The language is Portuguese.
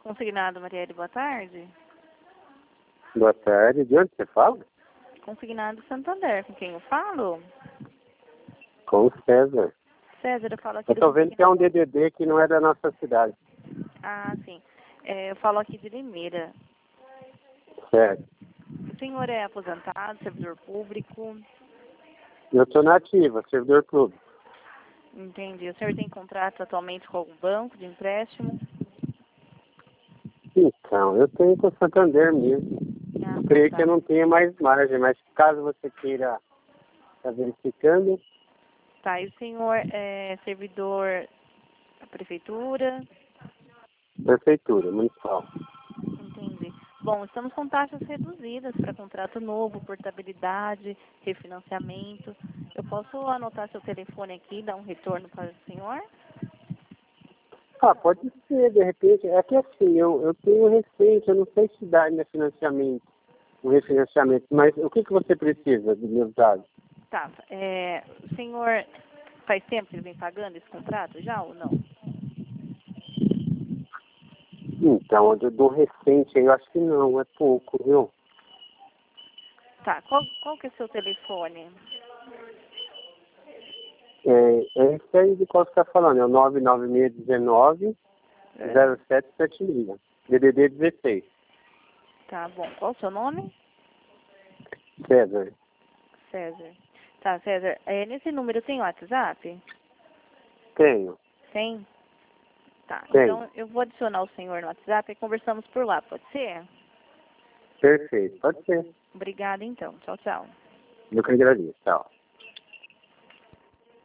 Consignado, Marielle, boa tarde. Boa tarde. De onde você fala? Consignado Santander, com quem eu falo? Com o César. César, eu falo aqui Eu do tô vendo que é um consignado. DDD que não é da nossa cidade. Ah, sim. Eu falo aqui de Limeira. Certo. O senhor é aposentado, servidor público? Eu tô na ativa, servidor público. Entendi. O senhor tem contrato atualmente com algum banco de empréstimo? Então, eu tenho com o Santander mesmo. Ah, Creio tá. que eu não tenha mais margem, mas caso você queira estar verificando, Tá, e o senhor é servidor da prefeitura? prefeitura, municipal. Entendi. Bom, estamos com taxas reduzidas para contrato novo, portabilidade, refinanciamento. Eu posso anotar seu telefone aqui e dar um retorno para o senhor? Ah, pode ser, de repente. É que assim, eu tenho recente, eu não sei se dá ainda financiamento, um refinanciamento, mas o que você precisa dos meus dados? Tá. O senhor faz tempo que ele vem pagando esse contrato já ou não? Então, do recente, eu acho que não, é pouco, viu? Tá. Qual que é o seu telefone? É esse aí de qual você está falando, é o 99619 0776, DDD 16, Tá bom. Qual o seu nome? César. César. Tá, César. Nesse número tem WhatsApp? Tenho, Tem? Tá. tenho. Então eu vou adicionar o senhor no WhatsApp e conversamos por lá, pode ser? Perfeito, pode ser. Obrigada então. Tchau, tchau. Eu que agradeço, tchau.